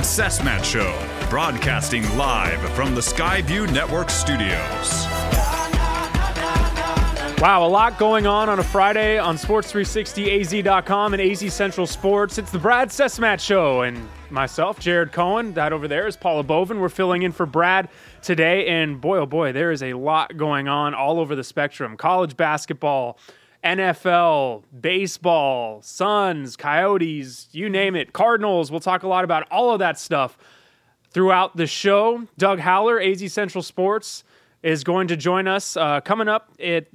Cessmat Show, broadcasting live from the Skyview Network studios. Wow, a lot going on a Friday on Sports360AZ.com and AZ Central Sports. It's the Brad Cessmat Show, and myself, Jared Cohen. That over there is Paula Bovin. We're filling in for Brad today, and boy, oh boy, there is a lot going on all over the spectrum. College basketball, NFL, baseball, Suns, Coyotes, you name it, Cardinals. We'll talk a lot about all of that stuff throughout the show. Doug Haller, AZ Central Sports, is going to join us coming up at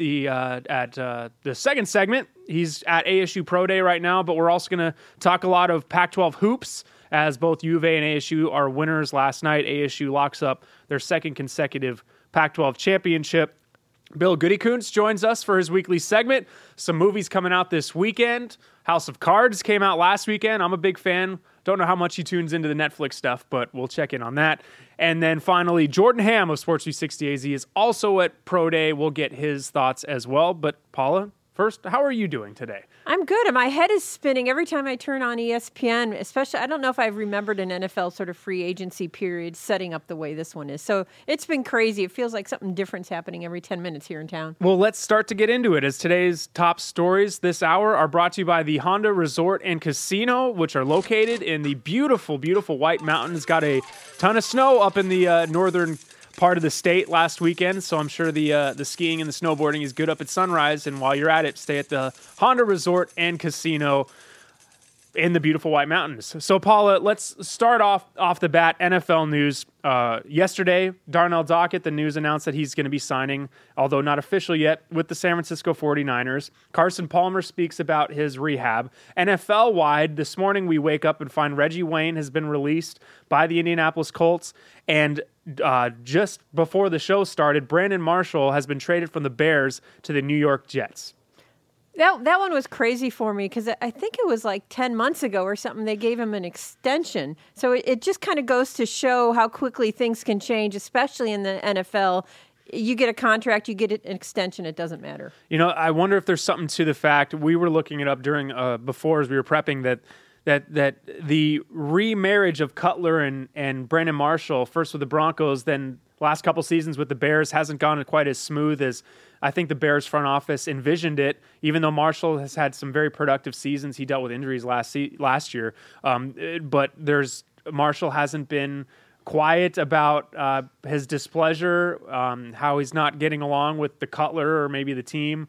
the second segment. He's at ASU Pro Day right now, but we're also going to talk a lot of Pac-12 hoops, as both U of A and ASU are winners last night. ASU locks up their second consecutive Pac-12 championship. Bill Goodykoontz joins us for his weekly segment. Some movies coming out this weekend. House of Cards came out last weekend. I'm a big fan. Don't know how much he tunes into the Netflix stuff, but we'll check in on that. And then finally, Jordan Ham of Sports 360 AZ is also at Pro Day. We'll get his thoughts as well. But Paula, first, how are you doing today? I'm good. My head is spinning every time I turn on ESPN, especially, I don't know if I've remembered an NFL sort of free agency period setting up the way this one is. So it's been crazy. It feels like something different's happening every 10 minutes here in town. Well, let's start to get into it, as today's top stories this hour are brought to you by the Honda Resort and Casino, which are located in the beautiful, beautiful White Mountains. Got a ton of snow up in the northern part of the state last weekend, so I'm sure the skiing and the snowboarding is good up at Sunrise. And while you're at it, stay at the Honda Resort and Casino in the beautiful White Mountains. So, Paula, let's start off the bat. NFL news. Yesterday, Darnell Dockett, the news announced that he's going to be signing, although not official yet, with the San Francisco 49ers. Carson Palmer speaks about his rehab. NFL-wide, this morning we wake up and find Reggie Wayne has been released by the Indianapolis Colts, and just before the show started, Brandon Marshall has been traded from the Bears to the New York Jets. That one was crazy for me because I think it was like 10 months ago or something they gave him an extension. So it just kind of goes to show how quickly things can change, especially in the NFL. You get a contract, you get an extension, it doesn't matter. You know, I wonder if there's something to the fact, we were looking it up during before as we were prepping, that the remarriage of Cutler and Brandon Marshall, first with the Broncos, then last couple seasons with the Bears, hasn't gone quite as smooth as I think the Bears front office envisioned it. Even though Marshall has had some very productive seasons, he dealt with injuries last year. But Marshall hasn't been quiet about his displeasure, how he's not getting along with the Cutler or maybe the team.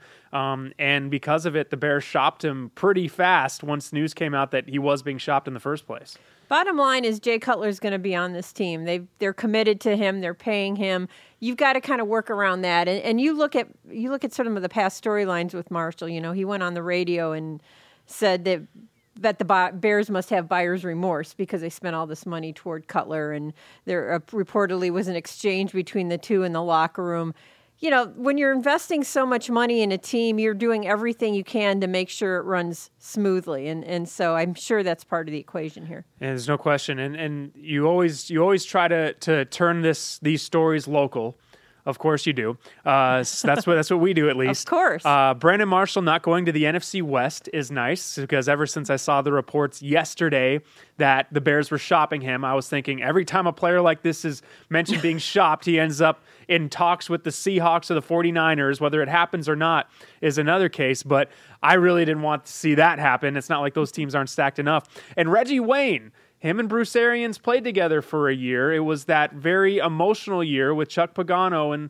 And because of it, the Bears shopped him pretty fast once news came out that he was being shopped in the first place. Bottom line is Jay Cutler's going to be on this team. They're committed to him. They're paying him. You've got to kind of work around that. And you look at some of the past storylines with Marshall. You know, he went on the radio and said that the Bears must have buyer's remorse because they spent all this money toward Cutler, and there reportedly was an exchange between the two in the locker room. You know, when you're investing so much money in a team, you're doing everything you can to make sure it runs smoothly. And so I'm sure that's part of the equation here. And there's no question. And you always try to turn these stories local. Of course you do. So that's what we do, at least. Of course. Brandon Marshall not going to the NFC West is nice, because ever since I saw the reports yesterday that the Bears were shopping him, I was thinking every time a player like this is mentioned being shopped, he ends up in talks with the Seahawks or the 49ers. Whether it happens or not is another case, but I really didn't want to see that happen. It's not like those teams aren't stacked enough. And Reggie Wayne, him and Bruce Arians played together for a year. It was that very emotional year with Chuck Pagano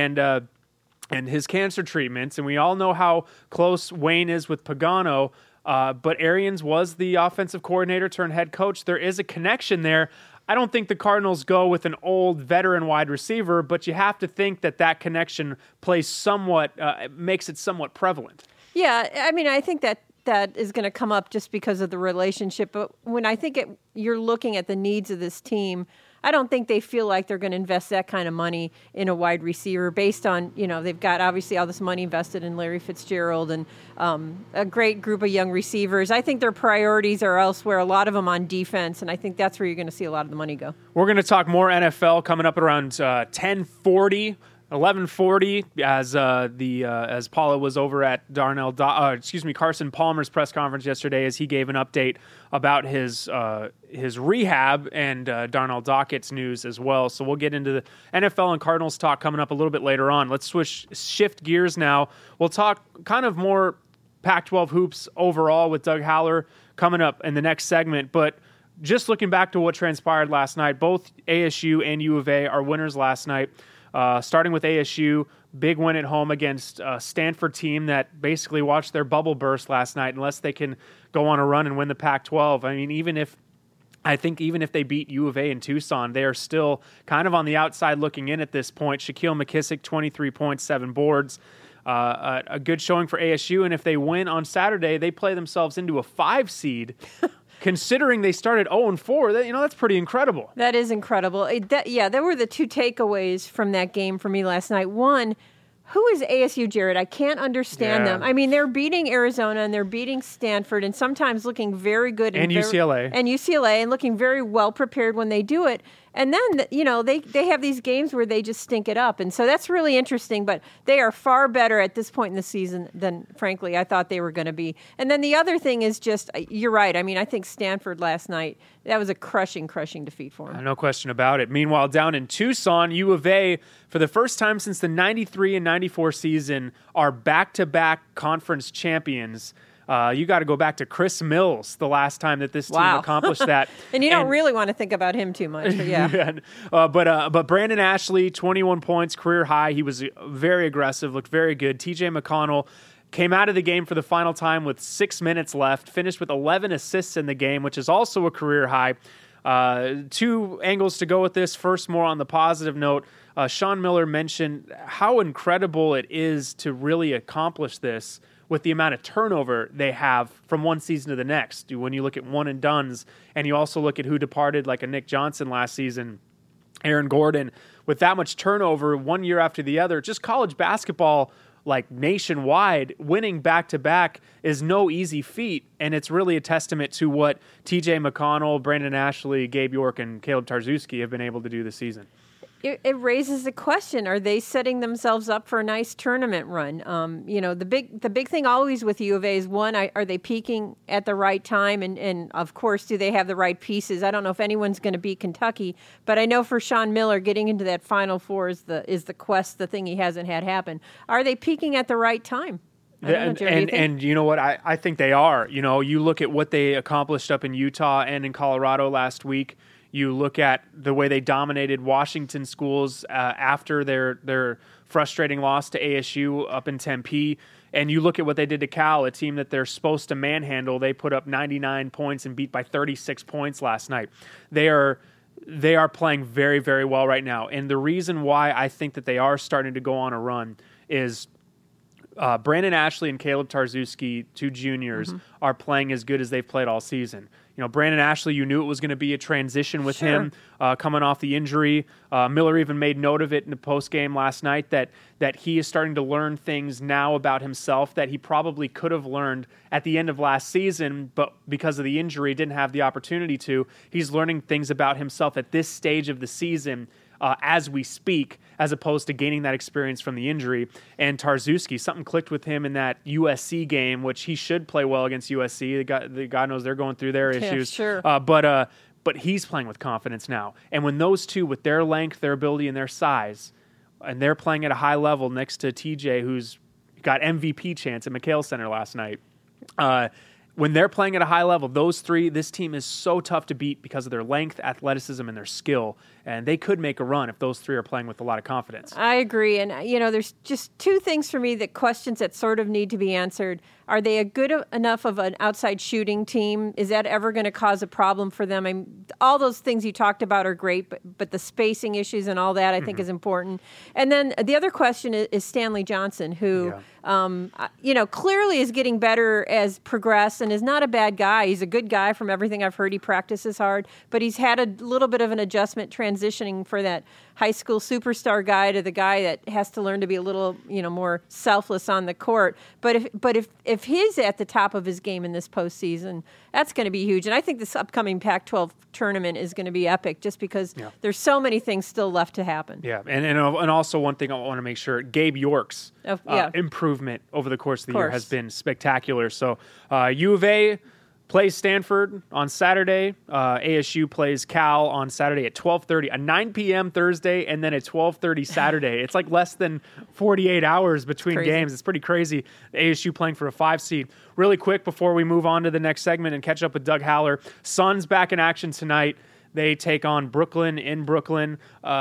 and his cancer treatments, and we all know how close Wayne is with Pagano. But Arians was the offensive coordinator turned head coach. There is a connection there. I don't think the Cardinals go with an old veteran wide receiver, but you have to think that connection makes it somewhat prevalent. Yeah, I mean, I think that is going to come up just because of the relationship. But when I think you're looking at the needs of this team, I don't think they feel like they're going to invest that kind of money in a wide receiver based on, they've got obviously all this money invested in Larry Fitzgerald and a great group of young receivers. I think their priorities are elsewhere, a lot of them on defense, and I think that's where you're going to see a lot of the money go. We're going to talk more NFL coming up at around 10:40. 11:40 as Paula was over at Carson Palmer's press conference yesterday as he gave an update about his rehab and Darnell Dockett's news as well. So we'll get into the NFL and Cardinals talk coming up a little bit later on. Let's shift gears now. We'll talk kind of more Pac-12 hoops overall with Doug Haller coming up in the next segment, but just looking back to what transpired last night, both ASU and U of A are winners last night. Starting with ASU, big win at home against a Stanford team that basically watched their bubble burst last night unless they can go on a run and win the Pac-12. I mean, even if they beat U of A in Tucson, they are still kind of on the outside looking in at this point. Shaquille McKissick, 23 points, 7 boards. A good showing for ASU, and if they win on Saturday, they play themselves into a 5 seed. Considering they started 0-4, that's pretty incredible. That is incredible. There were the two takeaways from that game for me last night. One, who is ASU, Jared? I can't understand them. I mean, they're beating Arizona and they're beating Stanford and sometimes looking very good. And UCLA. And looking very well prepared when they do it. And then, they have these games where they just stink it up. And so that's really interesting, but they are far better at this point in the season than, frankly, I thought they were going to be. And then the other thing is just, you're right. I mean, I think Stanford last night, that was a crushing defeat for them. No question about it. Meanwhile, down in Tucson, U of A, for the first time since the 93 and 94 season, are back-to-back conference champions. You got to go back to Chris Mills the last time that this team accomplished that. And you don't really want to think about him too much, but yeah. But Brandon Ashley, 21 points, career high. He was very aggressive, looked very good. TJ McConnell came out of the game for the final time with 6 minutes left, finished with 11 assists in the game, which is also a career high. 2 angles to go with this. First, more on the positive note. Sean Miller mentioned how incredible it is to really accomplish this with the amount of turnover they have from one season to the next. When you look at one and dones, and you also look at who departed, like a Nick Johnson last season, Aaron Gordon, with that much turnover one year after the other, just college basketball, like nationwide, winning back-to-back is no easy feat, and it's really a testament to what TJ McConnell, Brandon Ashley, Gabe York, and Caleb Tarzewski have been able to do this season. It raises the question: are they setting themselves up for a nice tournament run? The big thing always with U of A is, one, are they peaking at the right time, and of course, do they have the right pieces? I don't know if anyone's going to beat Kentucky, but I know for Sean Miller, getting into that Final Four is the quest, the thing he hasn't had happen. Are they peaking at the right time? And you know what? I think they are. You look at what they accomplished up in Utah and in Colorado last week. You look at the way they dominated Washington schools after their frustrating loss to ASU up in Tempe, and you look at what they did to Cal, a team that they're supposed to manhandle. They put up 99 points and beat by 36 points last night. They are playing very, very well right now, and the reason why I think that they are starting to go on a run is Brandon Ashley and Caleb Tarzewski, 2 juniors, are playing as good as they've played all season. Brandon Ashley, you knew it was going to be a transition with him coming off the injury. Miller even made note of it in the postgame last night that he is starting to learn things now about himself that he probably could have learned at the end of last season, but because of the injury, didn't have the opportunity to. He's learning things about himself at this stage of the season as we speak, as opposed to gaining that experience from the injury. And Tarzewski, something clicked with him in that USC game, which he should play well against USC. God knows they're going through their issues. Sure. But he's playing with confidence now. And when those two, with their length, their ability, and their size, and they're playing at a high level next to TJ, who's got MVP chance at McHale Center last night, when they're playing at a high level, those three, this team is so tough to beat because of their length, athleticism, and their skill. And they could make a run if those three are playing with a lot of confidence. I agree. And, there's just 2 things for me, questions that sort of need to be answered. Are they a good enough of an outside shooting team? Is that ever going to cause a problem for them? I mean, all those things you talked about are great, but the spacing issues and all that I think is important. And then the other question is Stanley Johnson, who, clearly is getting better as progressed and is not a bad guy. He's a good guy from everything I've heard. He practices hard, but he's had a little bit of an adjustment transitioning for that high school superstar guy to the guy that has to learn to be a little, more selfless on the court. But if he's at the top of his game in this postseason, that's going to be huge. And I think this upcoming Pac-12 tournament is going to be epic just because there's so many things still left to happen. Yeah, and also one thing I want to make sure, Gabe York's improvement over the course of the year has been spectacular. So U of A plays Stanford on Saturday. ASU plays Cal on Saturday at 12:30, a 9 p.m. Thursday, and then at 12:30 Saturday. It's like less than 48 hours between games. It's pretty crazy. The ASU playing for a 5 seed. Really quick before we move on to the next segment and catch up with Doug Haller, Suns back in action tonight. They take on Brooklyn in Brooklyn.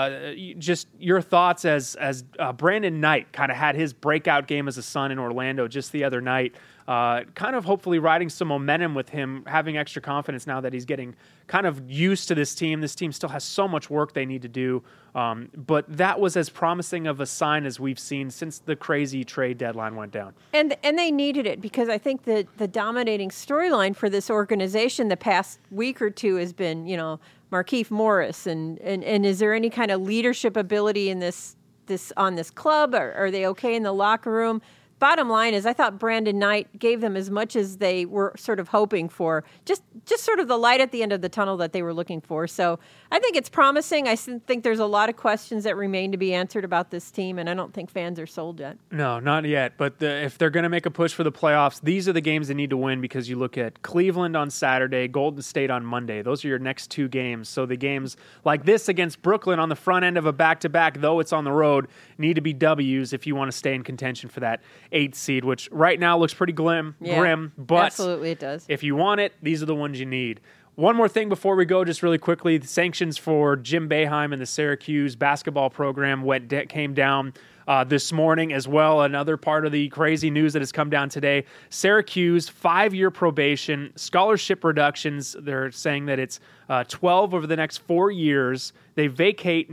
Just your thoughts as Brandon Knight kind of had his breakout game as a Sun in Orlando just the other night. Kind of hopefully riding some momentum with him, having extra confidence now that he's getting kind of used to this team. This team still has so much work they need to do. But that was as promising of a sign as we've seen since the crazy trade deadline went down. And they needed it because I think that the dominating storyline for this organization the past week or two has been, Markieff Morris. And is there any kind of leadership ability in this on this club? Or are they okay in the locker room? Bottom line is I thought Brandon Knight gave them as much as they were sort of hoping for, just sort of the light at the end of the tunnel that they were looking for. So I think it's promising. I think there's a lot of questions that remain to be answered about this team, and I don't think fans are sold yet. No, not yet. But if they're going to make a push for the playoffs, these are the games they need to win because you look at Cleveland on Saturday, Golden State on Monday. Those are your next 2 games. So the games like this against Brooklyn on the front end of a back-to-back, though it's on the road, need to be W's if you want to stay in contention for that 8th seed, which right now looks pretty grim, but absolutely it does. If you want it, these are the ones you need. One more thing before we go, just really quickly, the sanctions for Jim Boeheim and the Syracuse basketball program came down this morning as well. Another part of the crazy news that has come down today, Syracuse 5-year probation, scholarship reductions. They're saying that it's 12 over the next 4 years. They vacate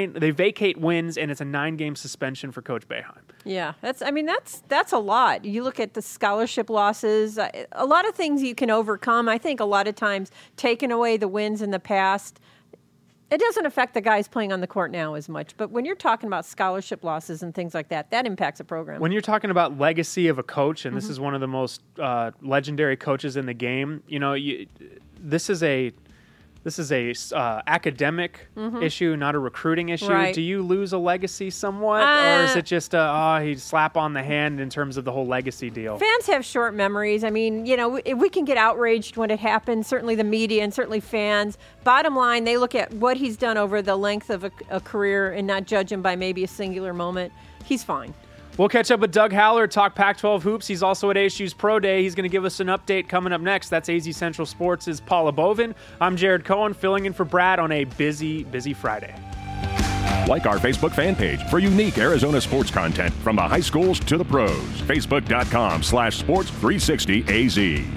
wins, and it's a 9-game suspension for Coach Boeheim. Yeah, that's a lot. You look at the scholarship losses, a lot of things you can overcome. I think a lot of times taking away the wins in the past, it doesn't affect the guys playing on the court now as much. But when you're talking about scholarship losses and things like that, that impacts a program. When you're talking about legacy of a coach, and this is one of the most legendary coaches in the game, this is a academic issue, not a recruiting issue. Right. Do you lose a legacy somewhat, or is it just he slap on the hand in terms of the whole legacy deal? Fans have short memories. I mean, we can get outraged when it happens. Certainly the media and certainly fans. Bottom line, they look at what he's done over the length of a career and not judge him by maybe a singular moment. He's fine. We'll catch up with Doug Haller, talk Pac-12 hoops. He's also at ASU's Pro Day. He's going to give us an update coming up next. That's AZ Central Sports' Paula Bovin. I'm Jared Cohen, filling in for Brad on a busy, busy Friday. Like our Facebook fan page for unique Arizona sports content from the high schools to the pros. Facebook.com/Sports360AZ.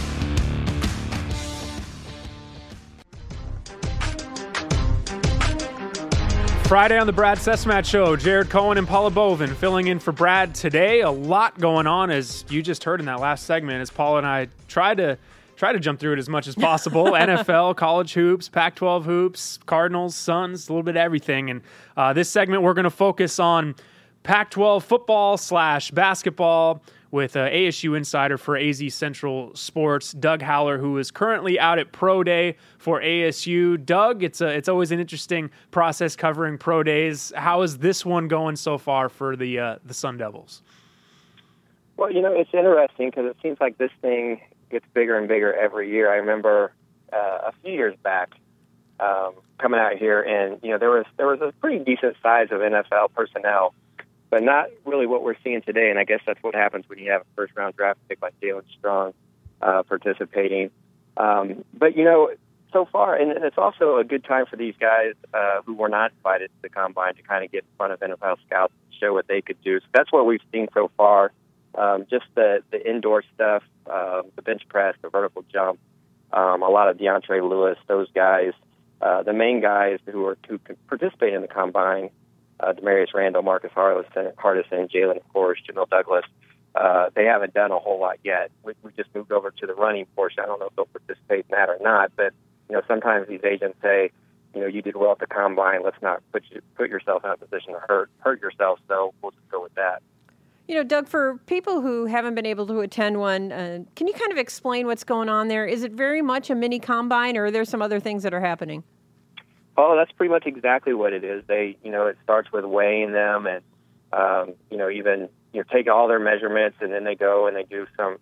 Friday on the Brad Sesmat Show. Jared Cohen and Paula Bovin filling in for Brad today. A lot going on, as you just heard in that last segment, as Paula and I try to jump through it as much as possible. NFL, college hoops, Pac-12 hoops, Cardinals, Suns, a little bit of everything. And this segment, we're going to focus on Pac-12 football / basketball with ASU insider for AZ Central Sports, Doug Haller, who is currently out at Pro Day for ASU. Doug, it's always an interesting process covering Pro Days. How is this one going so far for the Sun Devils? Well, it's interesting because it seems like this thing gets bigger and bigger every year. I remember a few years back coming out here, and there was a pretty decent size of NFL personnel, but not really what we're seeing today. And I guess that's what happens when you have a first-round draft pick like Jalen Strong participating. But, so far, and it's also a good time for these guys who were not invited to the Combine to kind of get in front of NFL scouts and show what they could do. So that's what we've seen so far. Just the indoor stuff, the bench press, the vertical jump, a lot of DeAndre Lewis, those guys. The main guys who participate in the Combine, Demarius Randall, Marcus Hardison, Jalen, of course, Jamil Douglas, they haven't done a whole lot yet. We just moved over to the running portion. I don't know if they'll participate in that or not, but sometimes these agents say, you did well at the combine. Let's not put yourself in a position to hurt yourself. So we'll just go with that. Doug, for people who haven't been able to attend one, can you kind of explain what's going on there? Is it very much a mini combine, or are there some other things that are happening? Oh, that's pretty much exactly what it is. They, it starts with weighing them and, even, take all their measurements, and then they go and they do some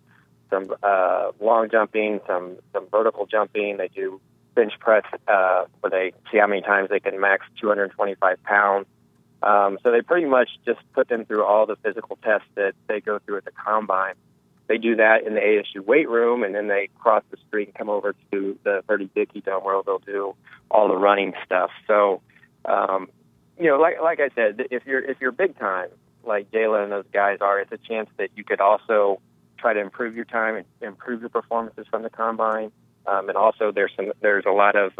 long jumping, some vertical jumping. They do bench press where they see how many times they can max 225 pounds. So they pretty much just put them through all the physical tests that they go through at the combine. They do that in the ASU weight room, and then they cross the street and come over to the 30 Dickey Dome where they'll do all the running stuff. So, like I said, if you're big time, like Jalen and those guys are, it's a chance that you could also try to improve your time and improve your performances from the combine. And also there's a lot of,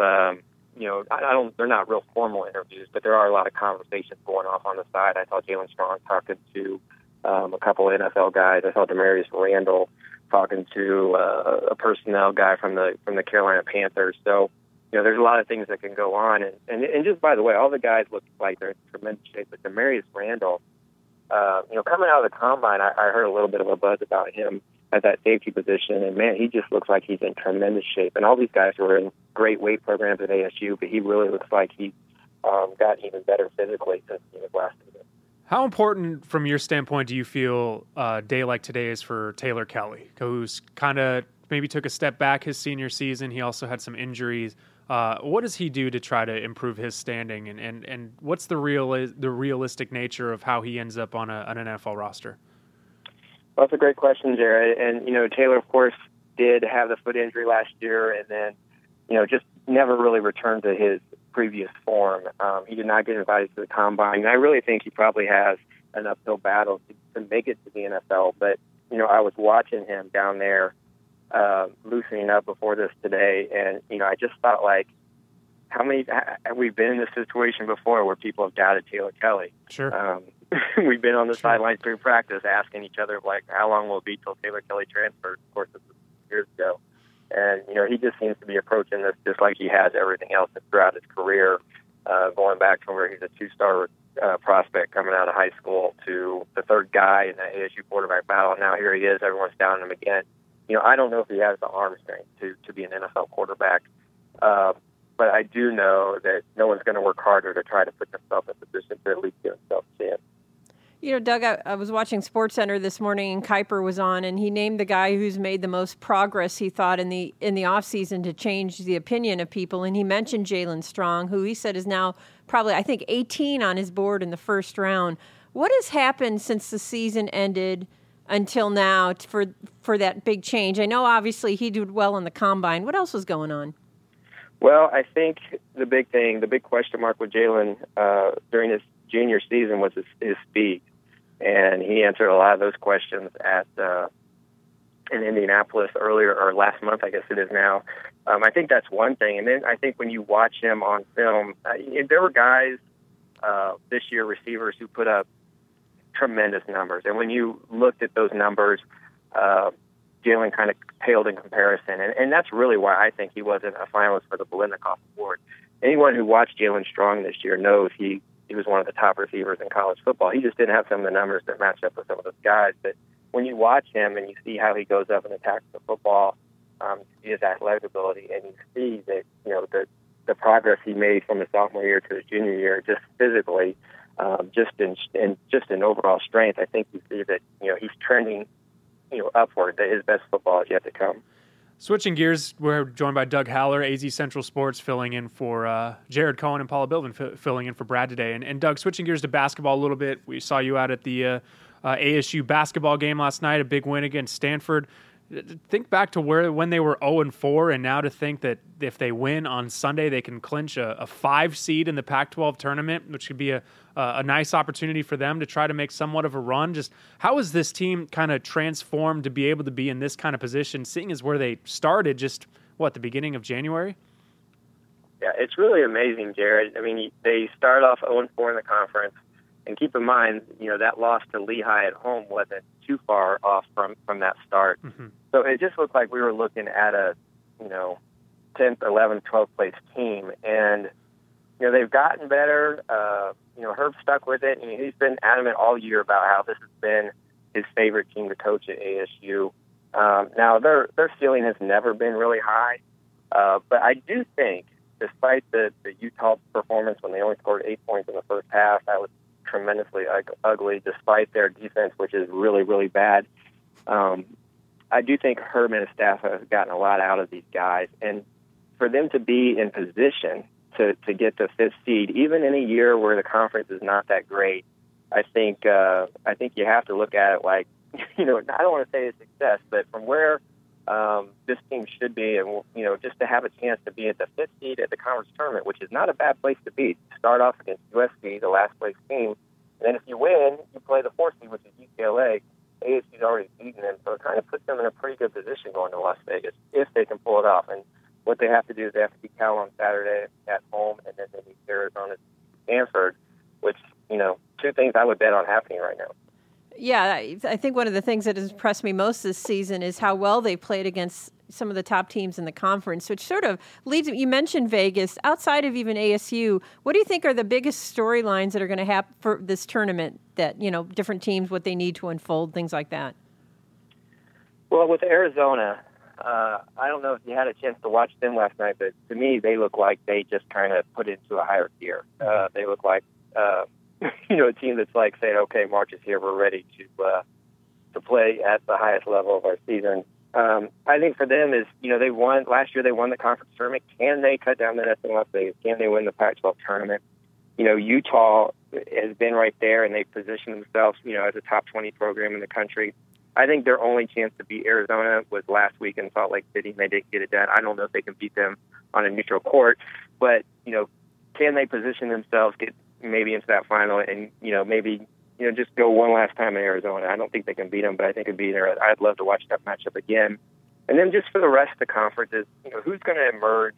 they're not real formal interviews, but there are a lot of conversations going off on the side. I saw Jalen Strong talking to a couple of NFL guys. I saw Demarius Randall talking to a personnel guy from the Carolina Panthers. So, there's a lot of things that can go on. And just by the way, all the guys look like they're in tremendous shape. But Demarius Randall, coming out of the combine, I heard a little bit of a buzz about him at that safety position, and man, he just looks like he's in tremendous shape. And all these guys were in great weight programs at ASU, but he really looks like he's gotten even better physically since he was last season. How important, from your standpoint, do you feel a day like today is for Taylor Kelly, who's kind of maybe took a step back his senior season? He also had some injuries. What does he do to try to improve his standing, and what's the realistic nature of how he ends up on an NFL roster? Well, that's a great question, Jared. And, Taylor, of course, did have the foot injury last year and then, just never really returned to his previous form. He did not get invited to the combine. And I really think he probably has an uphill battle to make it to the NFL. But, I was watching him down there loosening up before this today. And, I just thought, like, how many have we been in this situation before where people have doubted Taylor Kelly? Sure. We've been on the sidelines during practice asking each other, like, how long will it be till Taylor Kelly transfers? Of course, this was years ago. And, he just seems to be approaching this just like he has everything else throughout his career, going back from where he's a two-star prospect coming out of high school to the third guy in the ASU quarterback battle. And now here he is. Everyone's down him again. I don't know if he has the arm strength to be an NFL quarterback. But I do know that no one's going to work harder to try to put themselves in a position to at least give himself a chance. Doug, I was watching SportsCenter this morning, and Kuiper was on, and he named the guy who's made the most progress, he thought, in the offseason to change the opinion of people. And he mentioned Jalen Strong, who he said is now probably, I think, 18 on his board in the first round. What has happened since the season ended until now for that big change? I know, obviously, he did well in the combine. What else was going on? Well, I think the big question mark with Jalen during his junior season was his speed. And he answered a lot of those questions in Indianapolis earlier, or last month, I guess it is now. I think that's one thing. And then I think when you watch him on film, there were guys this year, receivers, who put up tremendous numbers. And when you looked at those numbers, Jalen kind of paled in comparison. And that's really why I think he wasn't a finalist for the Biletnikoff Award. Anyone who watched Jalen Strong this year knows he was one of the top receivers in college football. He just didn't have some of the numbers that matched up with some of those guys. But when you watch him and you see how he goes up and attacks the football, his athletic ability, and you see that, the progress he made from his sophomore year to his junior year, just physically, just in overall strength, I think you see that, he's trending, upward, that his best football is yet to come. Switching gears, we're joined by Doug Haller, AZ Central Sports, filling in for Jared Cohen and Paula Bovin, filling in for Brad today. And Doug, switching gears to basketball a little bit, we saw you out at the ASU basketball game last night, a big win against Stanford. Think back to when they were 0-4, and now to think that if they win on Sunday, they can clinch a 5 seed in the Pac-12 tournament, which could be a nice opportunity for them to try to make somewhat of a run. Just how is this team kind of transformed to be able to be in this kind of position, seeing as where they started just, the beginning of January? Yeah, it's really amazing, Jared. I mean, they started off 0-4 in the conference. And keep in mind, that loss to Lehigh at home wasn't too far off from that start. Mm-hmm. So it just looked like we were looking at a, 10th, 11th, 12th place team. And, they've gotten better. Herb stuck with it, and he's been adamant all year about how this has been his favorite team to coach at ASU. Now, their ceiling has never been really high, but I do think, despite the Utah performance when they only scored 8 points in the first half, that was tremendously ugly, despite their defense, which is really, really bad. I do think Herb and his staff have gotten a lot out of these guys, and for them to be in position to get the 5th seed, even in a year where the conference is not that great, I think you have to look at it like, I don't want to say a success, but from where this team should be, and just to have a chance to be at the 5th seed at the conference tournament, which is not a bad place to be. Start off against USC, the last place team, and then if you win, you play the 4th seed, which is UCLA. ASU's already beaten them, so it kind of puts them in a pretty good position going to Las Vegas if they can pull it off. And what they have to do is they have to beat Cal on Saturday at home, and then they beat Arizona, Stanford, which, 2 things I would bet on happening right now. Yeah, I think one of the things that has impressed me most this season is how well they played against some of the top teams in the conference, which sort of leads, you mentioned Vegas. Outside of even ASU, what do you think are the biggest storylines that are going to happen for this tournament that, different teams, what they need to unfold, things like that? Well, with Arizona, I don't know if you had a chance to watch them last night, but to me, they look like they just kind of put into a higher tier. They look like, a team that's like saying, okay, March is here, we're ready to play at the highest level of our season. I think for them is, last year they won the conference tournament. Can they cut down the nets in Las Vegas? Can they win the Pac-12 tournament? Utah has been right there, and they've positioned themselves, as a top 20 program in the country. I think their only chance to beat Arizona was last week in Salt Lake City, and they didn't get it done. I don't know if they can beat them on a neutral court, but, can they position themselves, get maybe into that final, and, maybe, just go one last time in Arizona? I don't think they can beat them, but I think it'd be there. I'd love to watch that matchup again. And then just for the rest of the conferences, who's going to emerge,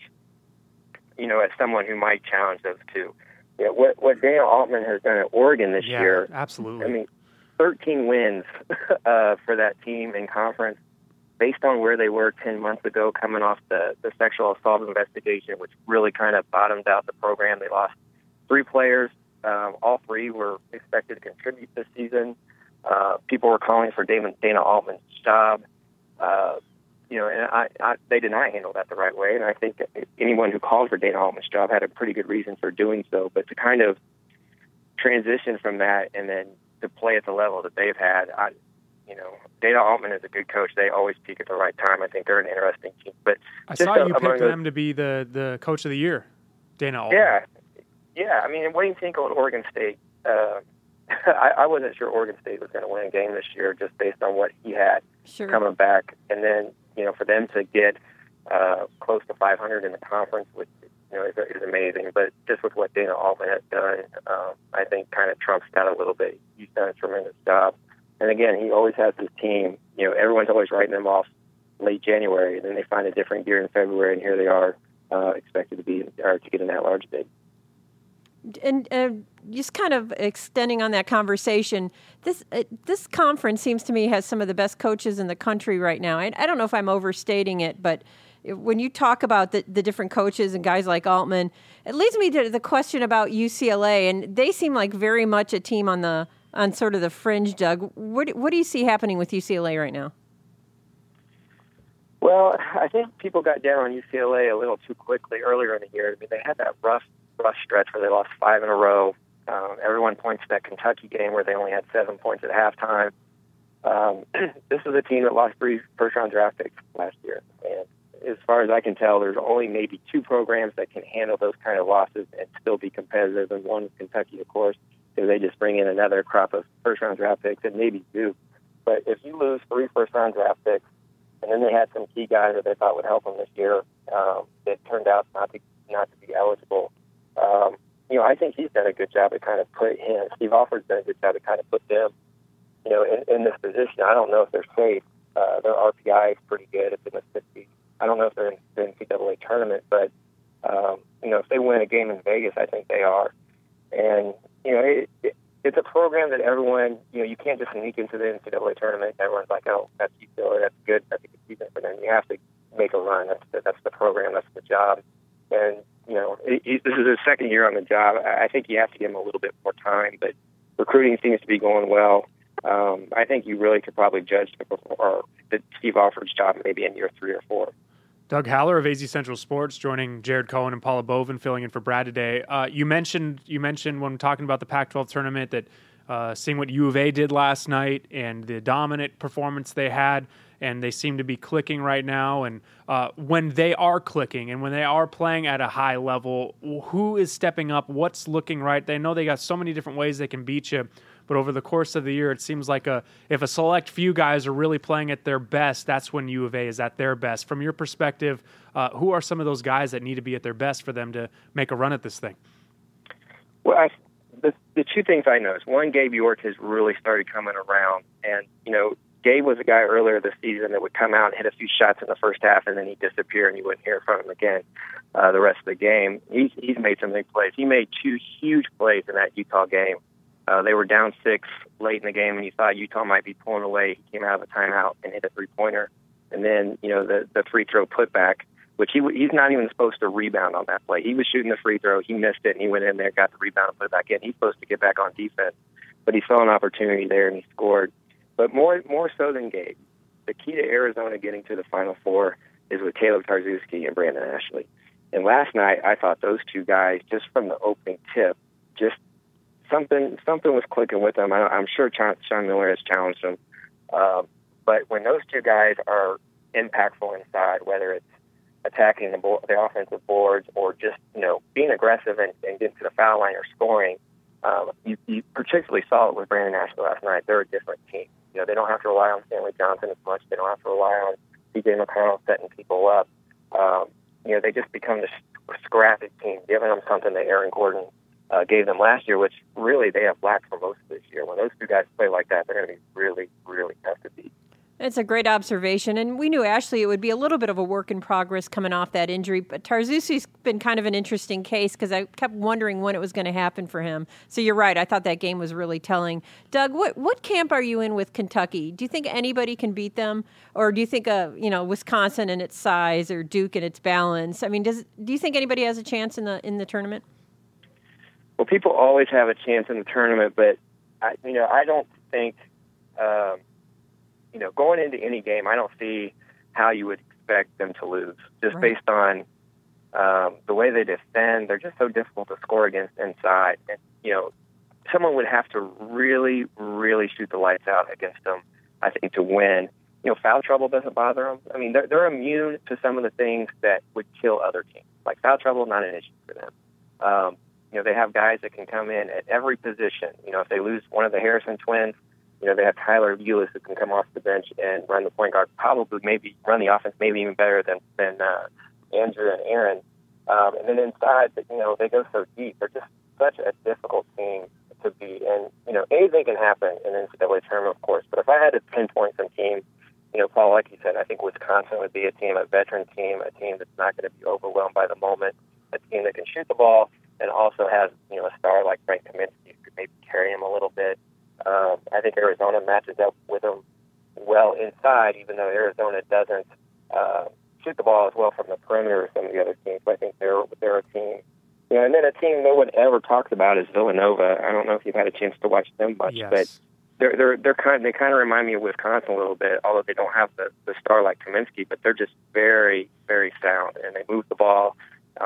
as someone who might challenge those two? What Dana Altman has done at Oregon this year. Absolutely. I mean, 13 wins for that team in conference based on where they were 10 months ago, coming off the sexual assault investigation, which really kind of bottomed out the program. They lost 3 players. All 3 were expected to contribute this season. People were calling for Dana Altman's job. And they did not handle that the right way. And I think anyone who called for Dana Altman's job had a pretty good reason for doing so. But to kind of transition from that and then to play at the level that they've had, Dana Altman is a good coach. They always peak at the right time. I think they're an interesting team. But I saw you picked them to be the coach of the year, Dana Altman. Yeah. I mean, what do you think on Oregon State? I wasn't sure Oregon State was going to win a game this year just based on what he had coming back. And then, for them to get close to 500 in the conference, which is amazing. But just with what Dana Altman has done, I think kind of trumps that a little bit. He's done a tremendous job. And again, he always has his team. Everyone's always writing them off late January, and then they find a different gear in February, and here they are, expected to get an at-large bid. And just kind of extending on that conversation, this conference seems to me has some of the best coaches in the country right now. I don't know if I'm overstating it, but when you talk about the different coaches and guys like Altman, it leads me to the question about UCLA, and they seem like very much a team on sort of the fringe, Doug. What do you see happening with UCLA right now? Well, I think people got down on UCLA a little too quickly earlier in the year. I mean, they had that rough stretch where they lost 5 in a row. Everyone points to that Kentucky game where they only had 7 points at halftime. This is a team that lost 3 first-round draft picks last year. And as far as I can tell, there's only maybe 2 programs that can handle those kind of losses and still be competitive. And one is Kentucky, of course, because they just bring in another crop of first-round draft picks, and maybe Duke. But if you lose 3 first-round draft picks, and then they had some key guys that they thought would help them this year that turned out not to be eligible, I think he's done a good job to kind of put him. Steve Alford's done a good job to kind of put them, in this position. I don't know if they're safe. Their RPI is pretty good. It's in the 50s. I don't know if they're in the NCAA tournament, but if they win a game in Vegas, I think they are. And it's a program that everyone, you can't just sneak into the NCAA tournament. Everyone's like, oh, that's UCLA, that's good, that's a good season for them. You have to make a run. That's the program, that's the job. And this is his second year on the job. I think you have to give him a little bit more time, but recruiting seems to be going well. I think you really could probably judge the Steve Alford's job maybe in year 3 or 4. Doug Haller of AZ Central Sports joining Jared Cohen and Paula Bovin filling in for Brad today. You mentioned when talking about the Pac-12 tournament that seeing what U of A did last night and the dominant performance they had, and they seem to be clicking right now. And when they are clicking and when they are playing at a high level, who is stepping up? What's looking right? They know they got so many different ways they can beat you. But over the course of the year, it seems like if a select few guys are really playing at their best, that's when U of A is at their best. From your perspective, who are some of those guys that need to be at their best for them to make a run at this thing? Well, the two things I noticed. One, Gabe York has really started coming around. And, Gabe was a guy earlier this season that would come out and hit a few shots in the first half, and then he'd disappear, and you wouldn't hear from him again the rest of the game. He's made some big plays. He made 2 huge plays in that Utah game. They were down 6 late in the game, and you thought Utah might be pulling away. He came out of a timeout and hit a 3-pointer. And then, the free throw putback, which he's not even supposed to rebound on that play. He was shooting the free throw. He missed it, and he went in there, got the rebound, and put it back in. He's supposed to get back on defense. But he saw an opportunity there, and he scored. But more so than Gabe, the key to Arizona getting to the Final Four is with Caleb Tarczewski and Brandon Ashley. And last night, I thought those two guys, just from the opening tip, just something was clicking with them. I'm sure Sean Miller has challenged them. But when those two guys are impactful inside, whether it's attacking the offensive boards or just, being aggressive and getting to the foul line or scoring, you particularly saw it with Brandon Ashley last night. They're a different team. They don't have to rely on Stanley Johnson as much. They don't have to rely on C.J. McConnell setting people up. They just become this scrappy team, giving them something that Aaron Gordon gave them last year, which really they have lacked for most of this year. When those two guys play like that, they're going to be really, really tough to beat. It's a great observation, and we knew Ashley it would be a little bit of a work in progress coming off that injury, but Tarczewski's been kind of an interesting case because I kept wondering when it was going to happen for him. So you're right, I thought that game was really telling. Doug, what camp are you in with Kentucky? Do you think anybody can beat them, or do you think Wisconsin and its size or Duke and its balance? I mean, do you think anybody has a chance in the tournament? Well, people always have a chance in the tournament, but I don't think. Going into any game, I don't see how you would expect them to lose, just based on the way they defend. They're just so difficult to score against inside. And, someone would have to really, really shoot the lights out against them, I think, to win. Foul trouble doesn't bother them. I mean, they're immune to some of the things that would kill other teams. Like foul trouble, not an issue for them. They have guys that can come in at every position. If they lose one of the Harrison twins, they have Tyler Ulis who can come off the bench and run the point guard, probably maybe run the offense maybe even better than Andrew and Aaron. And then inside, they go so deep. They're just such a difficult team to beat. And, anything can happen in an NCAA tournament, of course. But if I had to pinpoint some teams, Paul, like you said, I think Wisconsin would be a team, a veteran team, a team that's not going to be overwhelmed by the moment, a team that can shoot the ball and also has, a star like Frank Kaminsky who could maybe carry him a little bit. I think Arizona matches up with them well inside, even though Arizona doesn't shoot the ball as well from the perimeter as some of the other teams. But I think they're a team. And then a team no one ever talks about is Villanova. I don't know if you've had a chance to watch them much, but they kind of remind me of Wisconsin a little bit, although they don't have the star like Kaminsky, but they're just very, very sound, and they move the ball,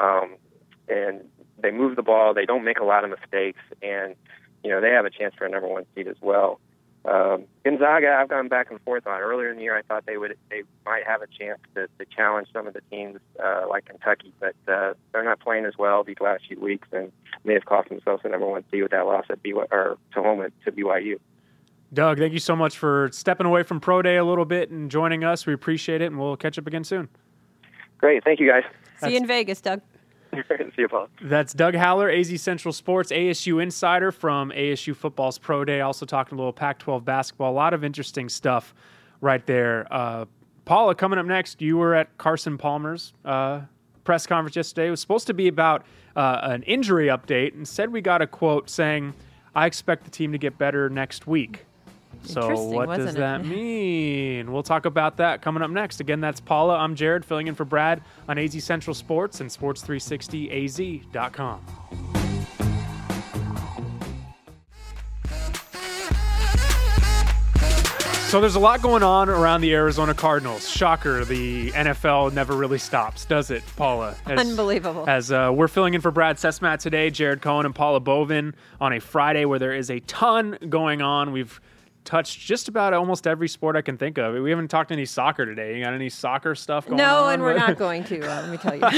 They don't make a lot of mistakes, and they have a chance for a number 1 seed as well. Gonzaga, I've gone back and forth on. Earlier in the year, I thought they might have a chance to challenge some of the teams like Kentucky, but they're not playing as well these last few weeks, and may have cost themselves the number 1 seed with that loss at to BYU. Doug, thank you so much for stepping away from Pro Day a little bit and joining us. We appreciate it, and we'll catch up again soon. Great. Thank you, guys. See you in Vegas, Doug. See you, Paul. That's Doug Haller, AZ Central Sports, ASU insider from ASU Football's Pro Day. Also talking a little Pac-12 basketball. A lot of interesting stuff right there. Paula, coming up next, you were at Carson Palmer's press conference yesterday. It was supposed to be about an injury update. Instead, we got a quote saying, "I expect the team to get better next week." So what does that mean? we'll talk about that coming up next. Again, that's Paula. I'm Jared, filling in for Brad on AZ Central Sports and Sports360AZ.com. So there's a lot going on around the Arizona Cardinals. Shocker, the NFL never really stops, does it, Paula? Unbelievable. As we're filling in for Brad Sesmat today, Jared Cohen and Paula Bovin on a Friday where there is a ton going on. We've touched just about almost every sport I can think of. We haven't talked any soccer today. You got any soccer stuff going on? No, and we're not going to. Let me tell you.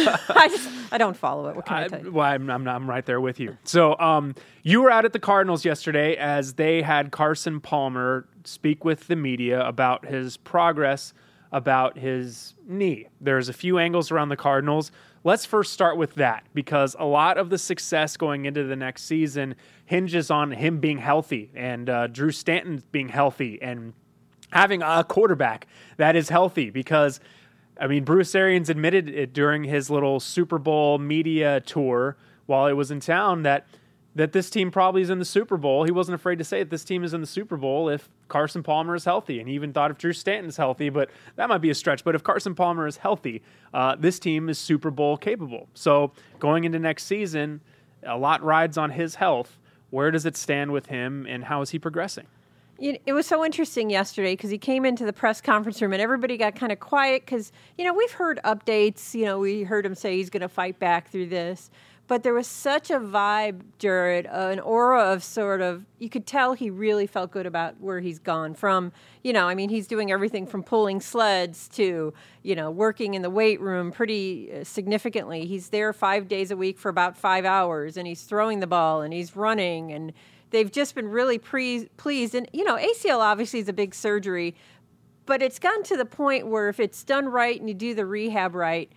I don't follow it. What can I tell you? Well, I'm right there with you. So you were out at the Cardinals yesterday as they had Carson Palmer speak with the media about his progress, about his knee. There's a few angles around the Cardinals. Let's first start with that, because a lot of the success going into the next season hinges on him being healthy and Drew Stanton being healthy and having a quarterback that is healthy. Because, I mean, Bruce Arians admitted it during his little Super Bowl media tour while he was in town that this team probably is in the Super Bowl. He wasn't afraid to say that this team is in the Super Bowl if Carson Palmer is healthy. And he even thought if Drew Stanton's healthy, but that might be a stretch. But if Carson Palmer is healthy, this team is Super Bowl capable. So going into next season, a lot rides on his health. Where does it stand with him, and how is he progressing? It was so interesting yesterday because he came into the press conference room and everybody got kind of quiet because, we've heard updates. We heard him say he's going to fight back through this. But there was such a vibe, Jared, an aura of sort of, you could tell he really felt good about where he's gone from, he's doing everything from pulling sleds to, working in the weight room pretty significantly. He's there 5 days a week for about 5 hours, and he's throwing the ball and he's running, and they've just been really pleased. And, ACL obviously is a big surgery, but it's gotten to the point where if it's done right and you do the rehab right,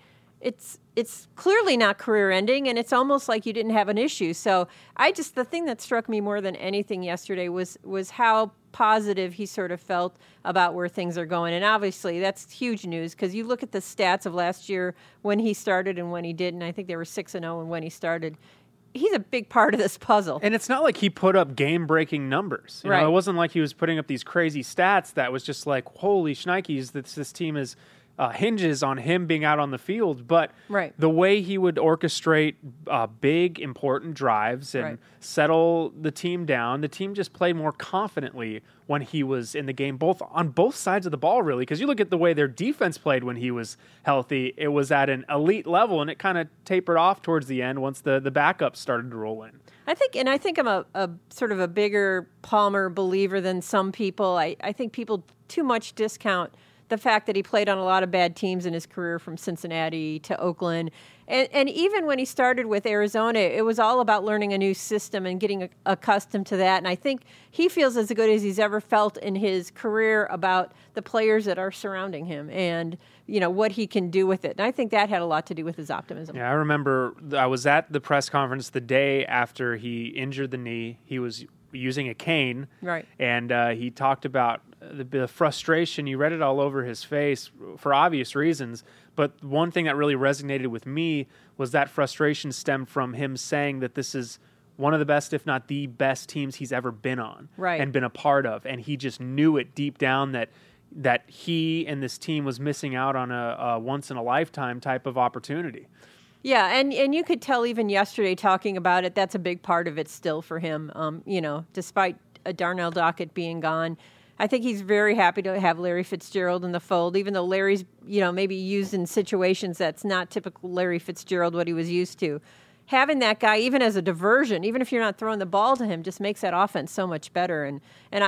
it's clearly not career-ending, and it's almost like you didn't have an issue. So the thing that struck me more than anything yesterday was how positive he sort of felt about where things are going. And obviously that's huge news because you look at the stats of last year when he started and when he didn't. I think they were 6-0 when he started. He's a big part of this puzzle. And it's not like he put up game-breaking numbers. Right. It wasn't like he was putting up these crazy stats that was just like, holy shnikes, this team is hinges on him being out on the field. But right. the way he would orchestrate big, important drives and right. settle the team down, the team just played more confidently when he was in the game, on both sides of the ball, really. Because you look at the way their defense played when he was healthy, it was at an elite level, and it kind of tapered off towards the end once the backups started to roll in. I think I'm a sort of a bigger Palmer believer than some people. I think people too much discount the fact that he played on a lot of bad teams in his career, from Cincinnati to Oakland. And even when he started with Arizona, it was all about learning a new system and getting accustomed to that. And I think he feels as good as he's ever felt in his career about the players that are surrounding him and, what he can do with it. And I think that had a lot to do with his optimism. Yeah, I remember I was at the press conference the day after he injured the knee. He was using a cane. Right. And he talked about the frustration. You read it all over his face for obvious reasons. But one thing that really resonated with me was that frustration stemmed from him saying that this is one of the best, if not the best teams he's ever been on right. and been a part of. And he just knew it deep down that he and this team was missing out on a once-in-a-lifetime type of opportunity. Yeah, and you could tell even yesterday talking about it, that's a big part of it still for him, despite Darnell Dockett being gone. I think he's very happy to have Larry Fitzgerald in the fold, even though Larry's, maybe used in situations that's not typical Larry Fitzgerald, what he was used to. Having that guy, even as a diversion, even if you're not throwing the ball to him, just makes that offense so much better. And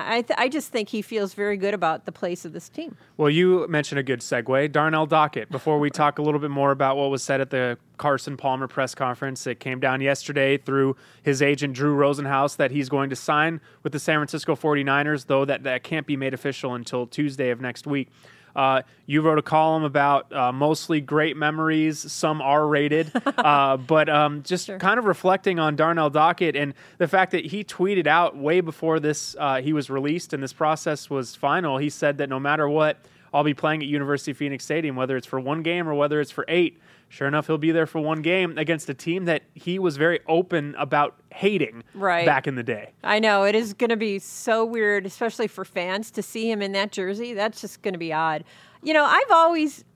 I just think he feels very good about the place of this team. Well, you mentioned a good segue, Darnell Dockett. Before we talk a little bit more about what was said at the Carson Palmer press conference, it came down yesterday through his agent, Drew Rosenhaus, that he's going to sign with the San Francisco 49ers, though that can't be made official until Tuesday of next week. You wrote a column about mostly great memories, some R-rated, but just sure. kind of reflecting on Darnell Dockett and the fact that he tweeted out way before this he was released and this process was final. He said that no matter what, I'll be playing at University of Phoenix Stadium, whether it's for one game or whether it's for 8. Sure enough, he'll be there for one game against a team that he was very open about hating back in the day. I know. It is going to be so weird, especially for fans, to see him in that jersey. That's just going to be odd. You know, I've always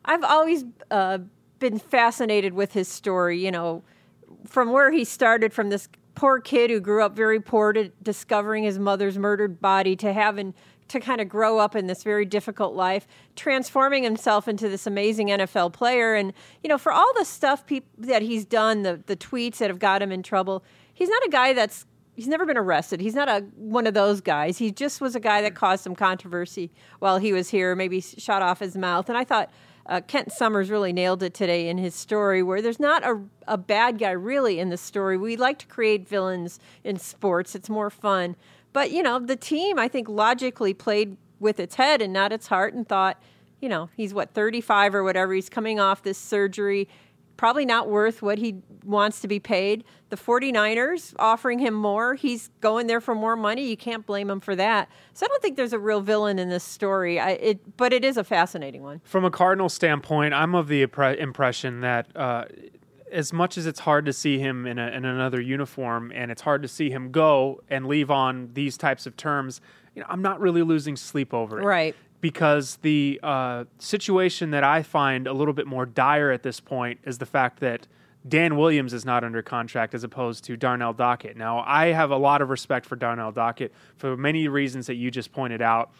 been fascinated with his story, you know, from where he started, from this poor kid who grew up very poor to discovering his mother's murdered body, to having to kind of grow up in this very difficult life, transforming himself into this amazing NFL player. And, you know, for all the stuff that he's done, the tweets that have got him in trouble, he's not a guy he's never been arrested. He's not one of those guys. He just was a guy that caused some controversy while he was here, maybe shot off his mouth. And I thought Kent Summers really nailed it today in his story, where there's not a bad guy really in the story. We like to create villains in sports. It's more fun. But, you know, the team, I think, logically played with its head and not its heart and thought, you know, he's 35 or whatever. He's coming off this surgery, probably not worth what he wants to be paid. The 49ers offering him more. He's going there for more money. You can't blame him for that. So I don't think there's a real villain in this story, but it is a fascinating one. From a Cardinal standpoint, I'm of the impression that as much as it's hard to see him in another uniform and it's hard to see him go and leave on these types of terms, you know, I'm not really losing sleep over it. Right. Because the situation that I find a little bit more dire at this point is the fact that Dan Williams is not under contract as opposed to Darnell Dockett. Now, I have a lot of respect for Darnell Dockett for many reasons that you just pointed out.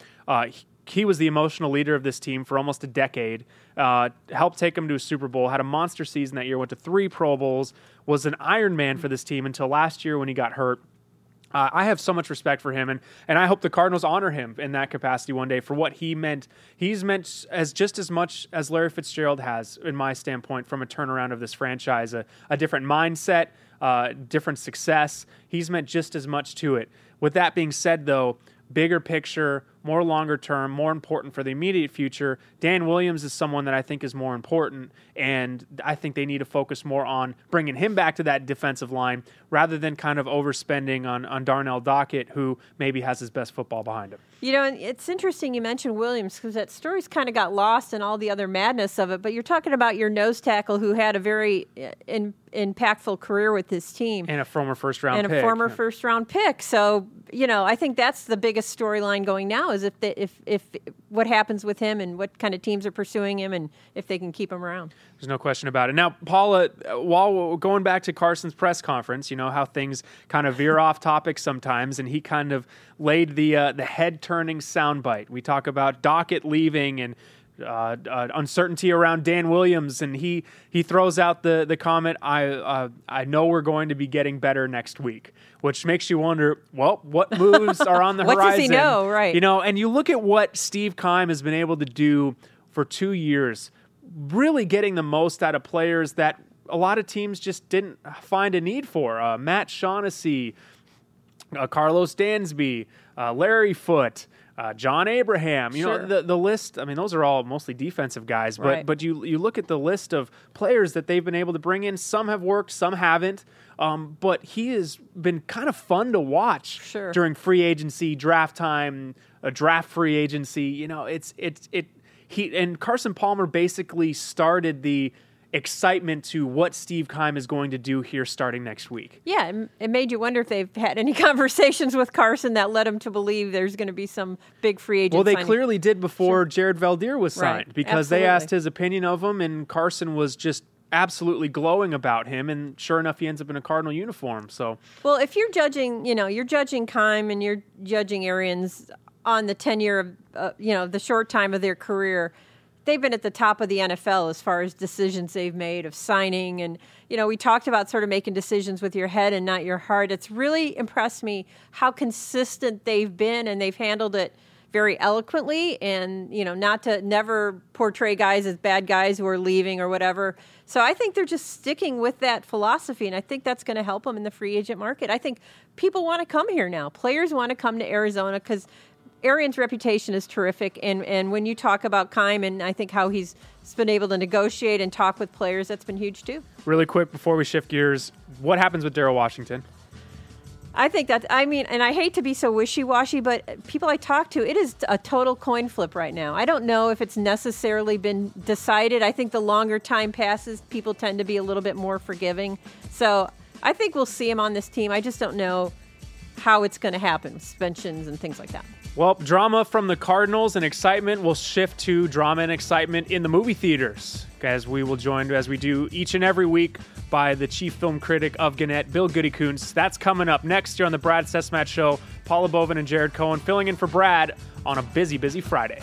He was the emotional leader of this team for almost a decade, helped take them to a Super Bowl, had a monster season that year, went to 3 Pro Bowls, was an Iron Man for this team until last year when he got hurt. I have so much respect for him, and I hope the Cardinals honor him in that capacity one day for what he meant. He's meant just as much as Larry Fitzgerald has, in my standpoint, from a turnaround of this franchise, a different mindset, different success. He's meant just as much to it. With that being said, though, bigger picture, more longer term, more important for the immediate future, Dan Williams is someone that I think is more important, and I think they need to focus more on bringing him back to that defensive line rather than kind of overspending on Darnell Dockett, who maybe has his best football behind him. You know, and it's interesting you mentioned Williams because that story's kind of got lost in all the other madness of it, but you're talking about your nose tackle who had a very impactful career with this team. And a former first-round pick. And a former first-round pick. So, you know, I think that's the biggest storyline going now is if what happens with him and what kind of teams are pursuing him and if they can keep him around. There's no question about it. Now, Paula, while going back to Carson's press conference, you know how things kind of veer off topic sometimes, and he kind of laid the head-turning soundbite. We talk about Dockett leaving and uncertainty around Dan Williams, and he throws out the comment, I know we're going to be getting better next week, which makes you wonder, well, what moves are on the horizon? What does he know, right? You know, and you look at what Steve Keim has been able to do for 2 years, really getting the most out of players that a lot of teams just didn't find a need for. Matt Shaughnessy, Carlos Dansby, Larry Foote, John Abraham, you know, the list, I mean, those are all mostly defensive guys, but you look at the list of players that they've been able to bring in. Some have worked, some haven't, but he has been kind of fun to watch during free agency, draft time, draft free agency. You know, he and Carson Palmer basically started the excitement to what Steve Keim is going to do here starting next week. Yeah, it made you wonder if they've had any conversations with Carson that led him to believe there's going to be some big free agent. Well, they signing. Clearly did before Jared Veldheer was signed because they asked his opinion of him, and Carson was just absolutely glowing about him, and sure enough, he ends up in a Cardinal uniform. So, well, if you're judging, you're judging Keim and you're judging Arians on the tenure of, the short time of their career. They've been at the top of the NFL as far as decisions they've made of signing. And, we talked about sort of making decisions with your head and not your heart. It's really impressed me how consistent they've been, and they've handled it very eloquently and, never portray guys as bad guys who are leaving or whatever. So I think they're just sticking with that philosophy, and I think that's going to help them in the free agent market. I think people want to come here now. Players want to come to Arizona because Arians' reputation is terrific, and when you talk about Keim and I think how he's been able to negotiate and talk with players, that's been huge too. Really quick before we shift gears, what happens with Darryl Washington? I think that, and I hate to be so wishy-washy, but people I talk to, it is a total coin flip right now. I don't know if it's necessarily been decided. I think the longer time passes, people tend to be a little bit more forgiving. So I think we'll see him on this team. I just don't know how it's going to happen, suspensions and things like that. Well, drama from the Cardinals and excitement will shift to drama and excitement in the movie theaters, as we will join, as we do each and every week, by the chief film critic of Gannett, Bill Goody-Kuntz. That's coming up next year on the Brad Sesmat Show. Paula Bovin and Jared Cohen filling in for Brad on a busy, busy Friday.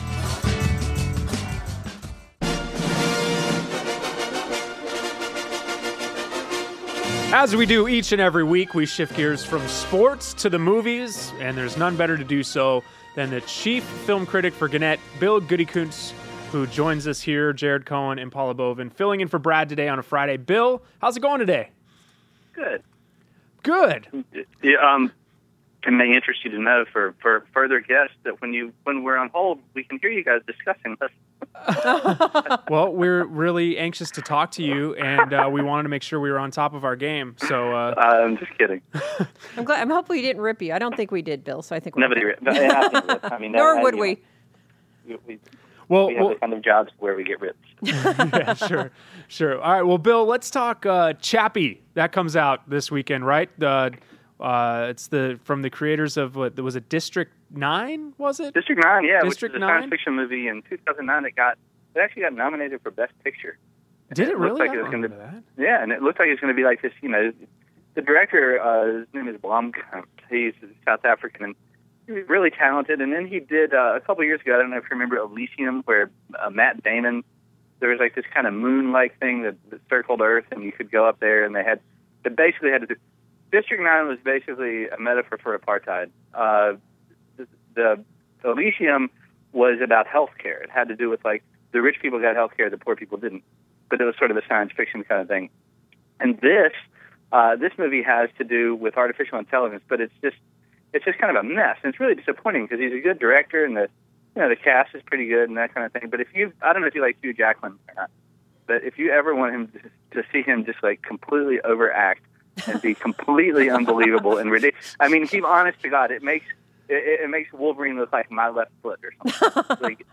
As we do each and every week, we shift gears from sports to the movies, and there's none better to do so than the chief film critic for Gannett, Bill Goody-Kuntz, who joins us here, Jared Cohen and Paula Bovin, filling in for Brad today on a Friday. Bill, how's it going today? Good. Good. Yeah, it may interest you to know for further guests that when we're on hold, we can hear you guys discussing this. Well, we're really anxious to talk to you, and we wanted to make sure we were on top of our game. So I'm just kidding. I'm glad. I'm hoping we didn't rip you. I don't think we did, Bill. So I think nobody ripped. I mean, nor would we. We Well, have the kind of jobs where we get ripped. Yeah, sure. All right, well, Bill, let's talk Chappie. That comes out this weekend, right? It's from the creators of, was it District 9, was it? District 9, yeah, District which is a 9? science fiction movie in 2009 it actually got nominated for Best Picture. Did it really? Like I don't remember that. Yeah, and it looked like it was going to be like this, the director, his name is Blomkamp. He's South African, and he was really talented. And then he did, a couple of years ago, I don't know if you remember Elysium, where Matt Damon, there was like this kind of moon-like thing that circled Earth, and you could go up there, and they basically had to do. District 9 was basically a metaphor for apartheid. The Elysium was about healthcare. It had to do with, like, the rich people got healthcare, the poor people didn't. But it was sort of a science fiction kind of thing. And this movie has to do with artificial intelligence, but it's just kind of a mess. And it's really disappointing because he's a good director, and the cast is pretty good and that kind of thing. But I don't know if you like Hugh Jackman or not, but if you ever want him to see him just like completely overact and be completely unbelievable and ridiculous, I mean, keep honest to God, it makes Wolverine look like my left foot or something. Like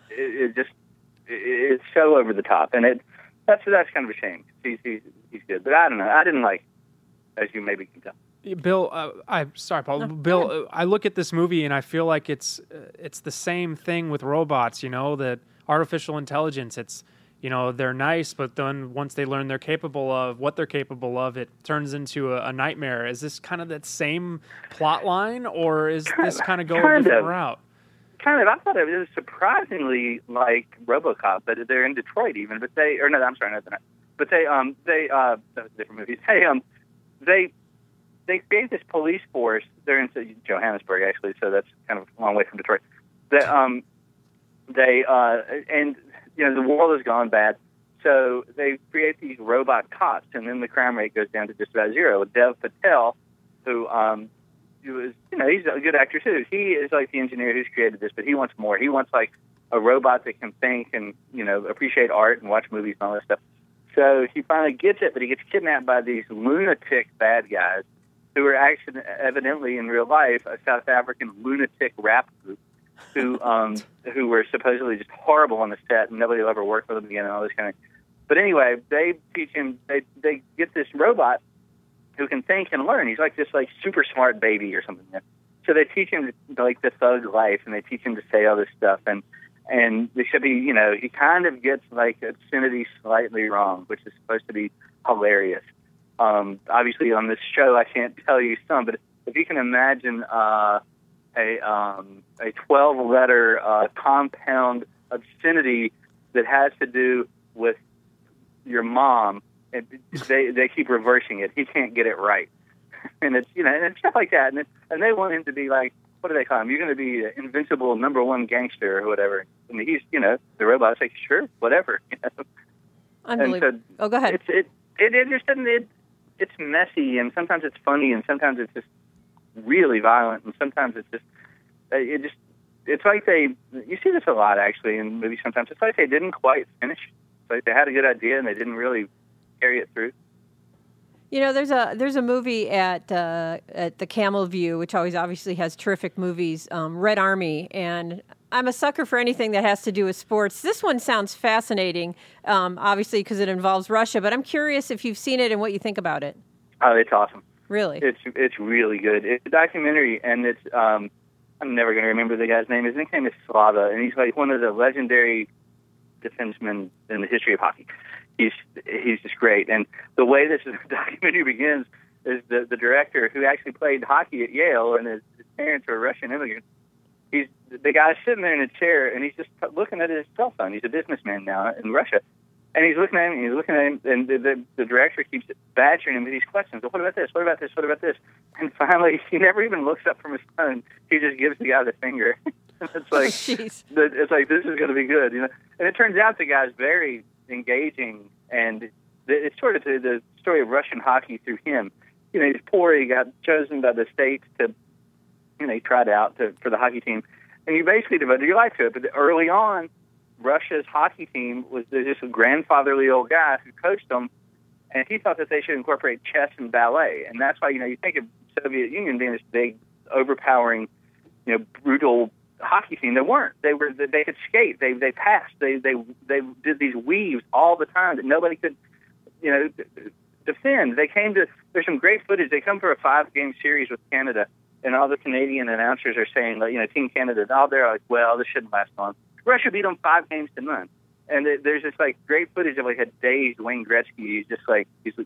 it's so over the top, and that's kind of a shame. He's good, but I don't know. I didn't like, as you maybe can tell. Bill, I'm sorry, Paul. Bill, I look at this movie and I feel like it's the same thing with robots. That artificial intelligence. It's they're nice, but then once they learn what they're capable of, it turns into a nightmare. Is this kind of that same plot line, or is this kind of going a different route? Kind of. I thought it was surprisingly like RoboCop, but they're in Detroit even. But they're not. But that was different movies. They create this police force. They're in Johannesburg, actually, so that's kind of a long way from Detroit. And the world has gone bad, so they create these robot cops, and then the crime rate goes down to just about zero. Dev Patel, who is, he's a good actor too. He is like the engineer who's created this, but he wants more. He wants like a robot that can think and appreciate art and watch movies and all that stuff. So he finally gets it, but he gets kidnapped by these lunatic bad guys who are actually evidently in real life a South African lunatic rap group who were supposedly just horrible on the set and nobody will ever work with them again and all this kind of. But anyway, they teach him. They get this robot who can think and learn. He's like this super smart baby or something. So they teach him like the thug life, and they teach him to say all this stuff, and they should be, he kind of gets like obscenity slightly wrong, which is supposed to be hilarious. Obviously, on this show, I can't tell you some, but if you can imagine a 12-letter compound obscenity that has to do with your mom, and they keep reversing it. He can't get it right, and it's and stuff like that. And they want him to be like, what do they call him? You're going to be invincible #1 gangster or whatever. And he's the robot's like, sure, whatever. Unbelievable. So go ahead. It's messy, and sometimes it's funny, and sometimes it's just really violent, and sometimes it's just it's like you see this a lot actually in movies sometimes. It's like they didn't quite finish. It's like they had a good idea and they didn't really carry it through. You know, there's a movie at the Camel View, which always obviously has terrific movies, Red Army, and I'm a sucker for anything that has to do with sports. This one sounds fascinating, obviously because it involves Russia, but I'm curious if you've seen it and what you think about it. Oh, it's awesome. Really? It's really good. It's a documentary, and it's I'm never going to remember the guy's name. His nickname is Slava, and he's like one of the legendary defensemen in the history of hockey. He's just great. And the way this documentary begins is the director, who actually played hockey at Yale, and his parents were Russian immigrants. The guy's sitting there in a chair, and he's just looking at his cell phone. He's a businessman now in Russia. And he's looking at him, and the director keeps badgering him with these questions. Well, what about this? What about this? What about this? And finally, he never even looks up from his phone. He just gives the guy the finger. It's like, it's like, this is going to be good, you know. And it turns out the guy's very engaging, and it's sort of the story of Russian hockey through him. You know, he's poor. He got chosen by the states to, you know, he tried out for the hockey team, and you basically devoted your life to it. But early on, Russia's hockey team was just a grandfatherly old guy who coached them, and he thought that they should incorporate chess and ballet. And that's why, you know, you think of Soviet Union being this big, overpowering, you know, brutal hockey team. They weren't. They could skate. They passed. They did these weaves all the time that nobody could, you know, defend. There's some great footage. They come for a 5-game series with Canada, and all the Canadian announcers are saying, like, you know, Team Canada, all they're like, well, this shouldn't last long. Russia beat them 5-0. And there's this like great footage of like a dazed Wayne Gretzky. He's just like,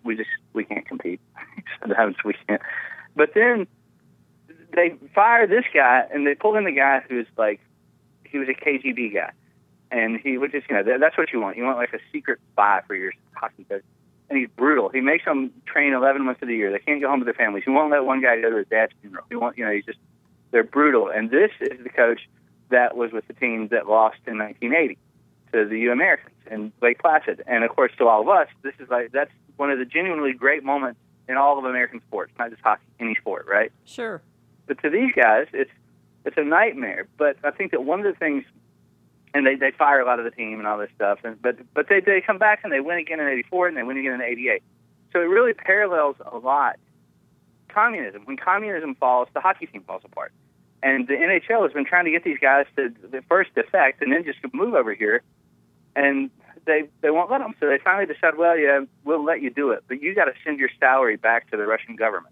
we can't compete. Sometimes we can't. But then they fire this guy, and they pull in the guy who's like, he was a KGB guy, and he was just, you know, that's what you want. You want like a secret spy for your hockey coach. And he's brutal. He makes them train 11 months of the year. They can't go home to their families. He won't let one guy go to his dad's funeral. They're brutal. And this is the coach that was with the team that lost in 1980 to the U Americans in Lake Placid. And of course, to all of us, that's one of the genuinely great moments in all of American sports, not just hockey, any sport, right? Sure. But to these guys, it's a nightmare. But I think that one of the things, and they fire a lot of the team and all this stuff, but they come back and they win again in '84 and they win again in '88. So it really parallels a lot communism. When communism falls, the hockey team falls apart. And the NHL has been trying to get these guys to first defect and then just move over here, and they won't let them. So they finally decide, well, yeah, we'll let you do it, but you got to send your salary back to the Russian government.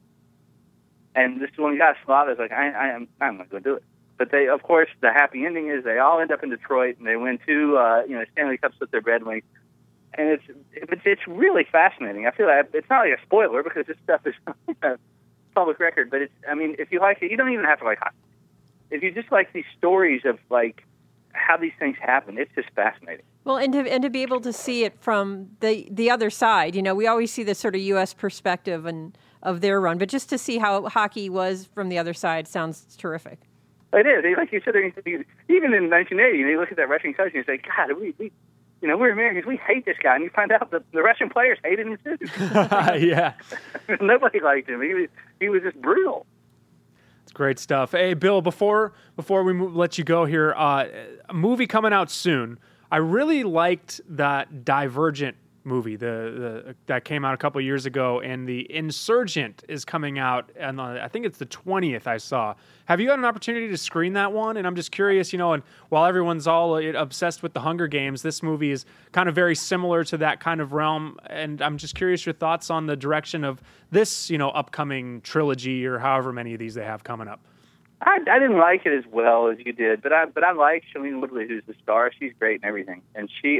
And this one guy, Slava, is like, I'm not going to do it. But they, of course, the happy ending is they all end up in Detroit, and they win 2 Stanley Cups with their Red Wings. And it's really fascinating. I feel like it's not like a spoiler because this stuff is public record. But if you like it, you don't even have to like hockey. If you just like these stories of like how these things happen, it's just fascinating. Well, and to be able to see it from the other side, you know, we always see this sort of U.S. perspective and of their run, but just to see how hockey was from the other side sounds terrific. It is. Like you said, even in 1980, you look at that Russian coach and you say, God, we're Americans. We hate this guy. And you find out that the Russian players hated him too. Yeah. Nobody liked him. He was just brutal. It's great stuff. Hey, Bill, before we let you go here, a movie coming out soon. I really liked that Divergent movie that came out a couple years ago, and The Insurgent is coming out, and I think it's the 20th I saw. Have you had an opportunity to screen that one? And I'm just curious, you know, and while everyone's all obsessed with the Hunger Games, this movie is kind of very similar to that kind of realm, and I'm just curious your thoughts on the direction of this, you know, upcoming trilogy or however many of these they have coming up. I didn't like it as well as you did, but I like Shailene Woodley, who's the star. She's great and everything, and she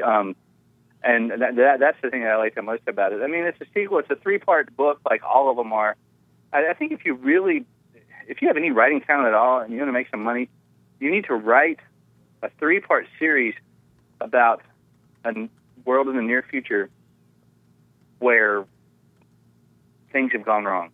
and that's the thing that I like the most about it. I mean, it's a sequel. It's a 3-part book, like all of them are. I think if you have any writing talent at all and you want to make some money, you need to write a 3-part series about a world in the near future where things have gone wrong.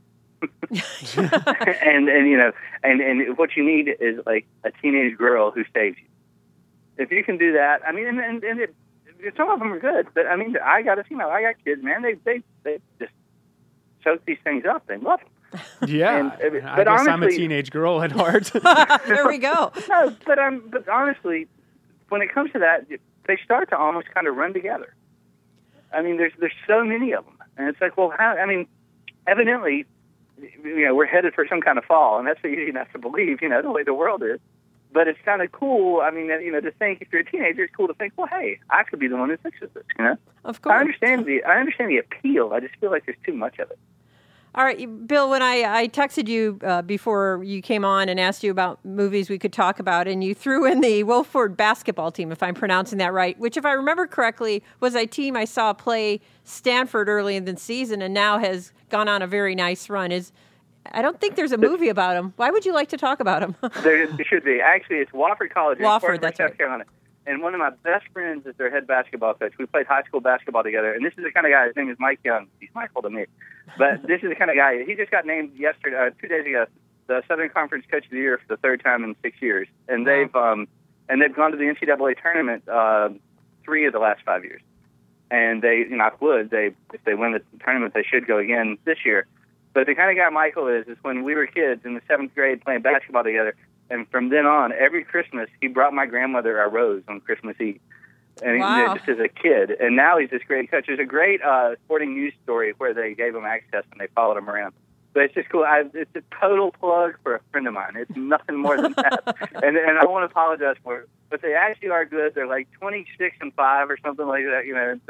and what you need is like a teenage girl who saves you. If you can do that, I mean, and some of them are good, but I mean, I got kids, man. They just soak these things up. They love them. Yeah, but I guess honestly, I'm a teenage girl at heart. There we go. No, but honestly, when it comes to that, they start to almost kind of run together. I mean, there's so many of them, and it's like, well, how? I mean, evidently, we're headed for some kind of fall, and that's easy enough to believe, the way the world is. But it's kind of cool. I mean, to think, if you're a teenager, it's cool to think, well, hey, I could be the one who fixes this. Of course. I understand the appeal. I just feel like there's too much of it. All right, Bill, when I texted you before you came on and asked you about movies we could talk about, and you threw in the Wofford basketball team, if I'm pronouncing that right, which, if I remember correctly, was a team I saw play Stanford early in the season and now has gone on a very nice run. I don't think there's a movie about them. Why would you like to talk about them? There should be. Actually, it's Wofford College. Wofford, that's South Carolina. And one of my best friends is their head basketball coach. We played high school basketball together. And this is the kind of guy, his name is Mike Young. He's Michael to me. But this is the kind of guy, he just got named 2 days ago, the Southern Conference Coach of the Year for the third time in 6 years. And they've gone to the NCAA tournament 3 of the last 5 years. And they, if they win the tournament, they should go again this year. But the kind of guy Michael is when we were kids in the 7th grade playing basketball together, and from then on, every Christmas, he brought my grandmother a rose on Christmas Eve. And wow. Just as a kid. And now he's this great coach. There's a great sporting news story where they gave him access and they followed him around. But it's just cool. It's a total plug for a friend of mine. It's nothing more than that. and I want to apologize for it. But they actually are good. They're like 26-5 or something like that, And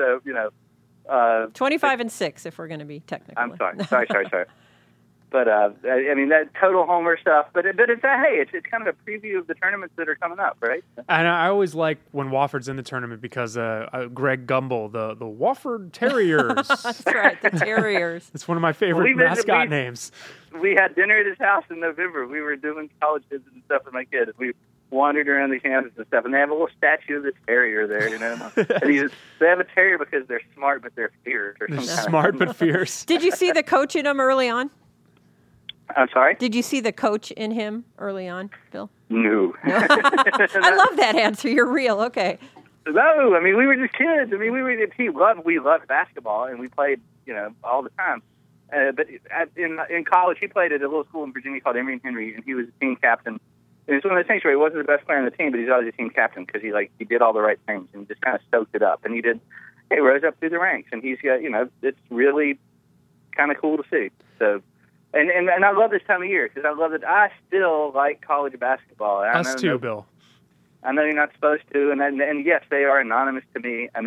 so, 25-6, if we're going to be technical. I'm sorry. Sorry. But that total homer stuff. But it's it's kind of a preview of the tournaments that are coming up, right? And I always like when Wofford's in the tournament because Greg Gumbel, the Wofford Terriers. That's right, the Terriers. It's one of my favorite mascot names. We had dinner at his house in November. We were doing college visits and stuff with my kids. We wandered around the campus and stuff, and they have a little statue of this terrier there, and they have a terrier because they're smart, but they're fierce. They're smart but fierce. Did you see the coach in him early on? I'm sorry? Did you see the coach in him early on, Bill? No. I love that answer. You're real. Okay. No, we were just kids. We were a team. We loved basketball, and we played, all the time. But in college, he played at a little school in Virginia called Emory and Henry, and he was a team captain. And it's one of those things where he wasn't the best player on the team, but he's always a team captain because he did all the right things and just kind of stoked it up. And he rose up through the ranks, and he's got, it's really kind of cool to see. So. And I love this time of year because I love it. I still like college basketball. Us too, Bill. I know you're not supposed to, and yes, they are anonymous to me. I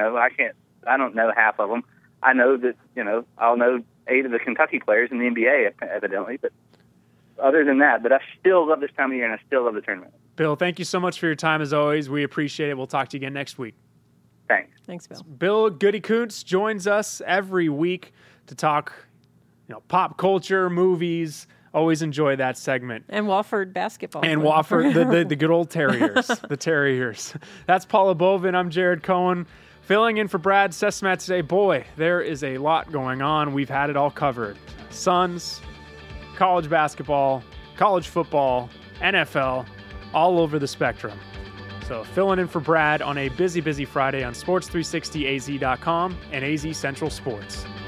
don't know half of them. I know that I'll know 8 of the Kentucky players in the NBA evidently, but other than that, but I still love this time of year and I still love the tournament. Bill, thank you so much for your time as always. We appreciate it. We'll talk to you again next week. Thanks, Bill. Bill Goody Kuntz joins us every week to talk pop culture, movies. Always enjoy that segment. And Wofford basketball. And Wofford, the good old Terriers. The Terriers. That's Paula Bovin. I'm Jared Cohen. Filling in for Brad Sesmat today. Boy, there is a lot going on. We've had it all covered. Suns, college basketball, college football, NFL, all over the spectrum. So filling in for Brad on a busy Friday on Sports360AZ.com and AZ Central Sports.